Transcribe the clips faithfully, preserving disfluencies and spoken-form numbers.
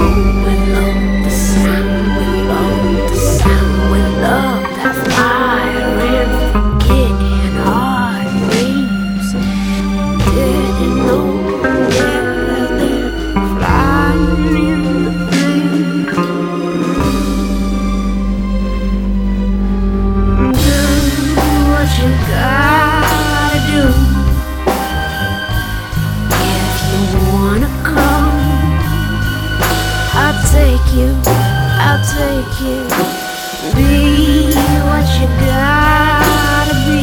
you, I'll take you. Be what you gotta be.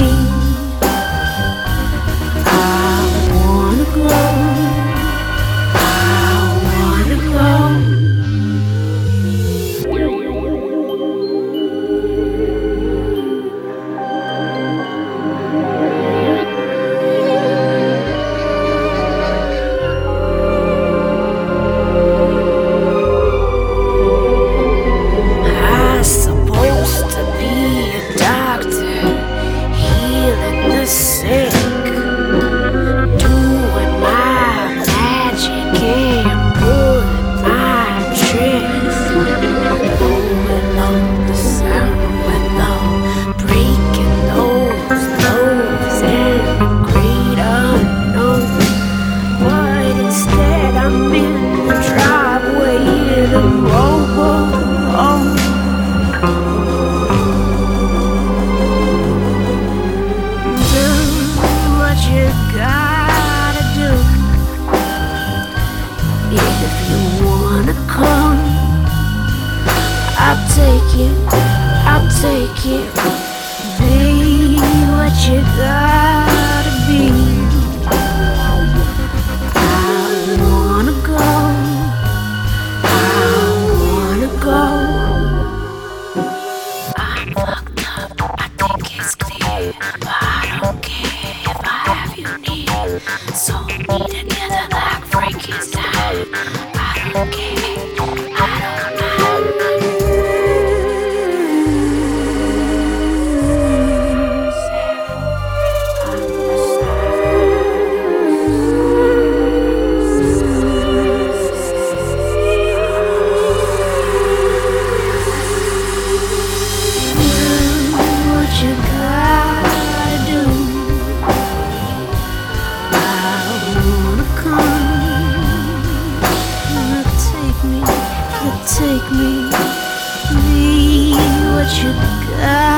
I wanna grow, I wanna grow. Sick, doing my magic and pulling my tricks, going on the sound window, breaking those lows and the great unknown. But instead I'm in the driveway in a rowboat. You gotta do if you wanna come. I'll take you, I'll take you. Be what you gotta be. I wanna go, I wanna go. I'm fucked up, I think it's clear, but I don't care. You need so me together like Frankenstein. I don't care, I don't mind. What you gotta do. Take me, be what you got.